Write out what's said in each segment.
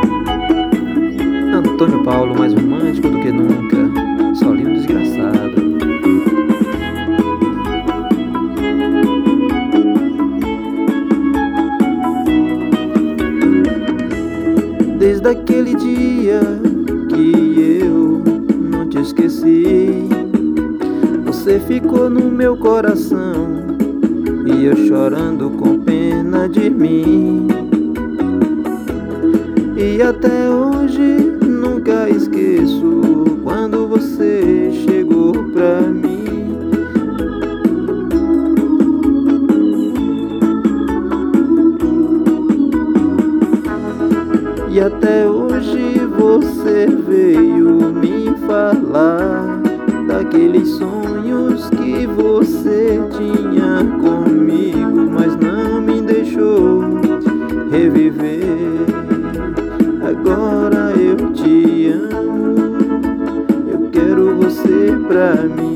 Antônio Paulo, mais romântico do que nunca, solinho desgraçado. Desde aquele dia que eu não te esqueci, você ficou no meu coração e eu chorando com pena de mim. E até hoje nunca esqueço quando você chegou pra mim. E até hoje você veio me falar daqueles sonhos que você tinha comigo, mas não me deixou reviver. Agora eu te amo, eu quero você pra mim.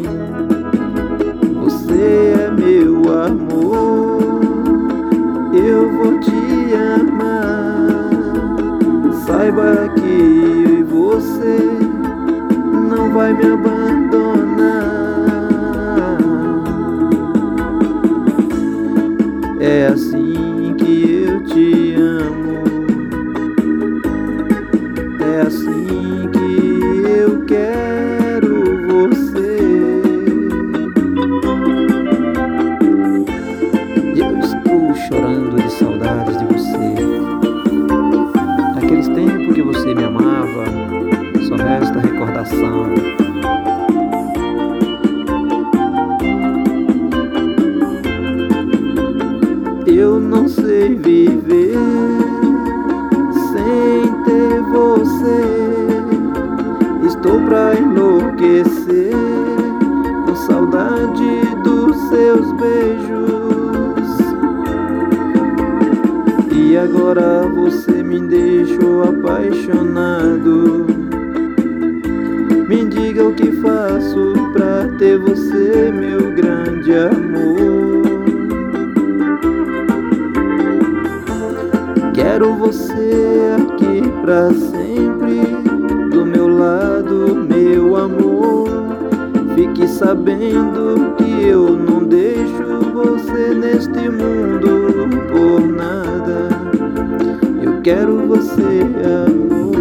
Você é meu amor, eu vou te amar. Saiba que você não vai me abandonar. É assim que eu te amo, é assim que eu quero você. E eu estou chorando de saudades de você. Naqueles tempos que você me amava, só resta recordação. Eu não sei viver sem ter você. Estou pra enlouquecer com saudade dos seus beijos. E agora você me deixou apaixonado. Me diga o que faço pra ter você, meu grande amor. Quero você aqui pra sempre, do meu lado, meu amor. Fique sabendo que eu não deixo você neste mundo por nada. Eu quero você, amor.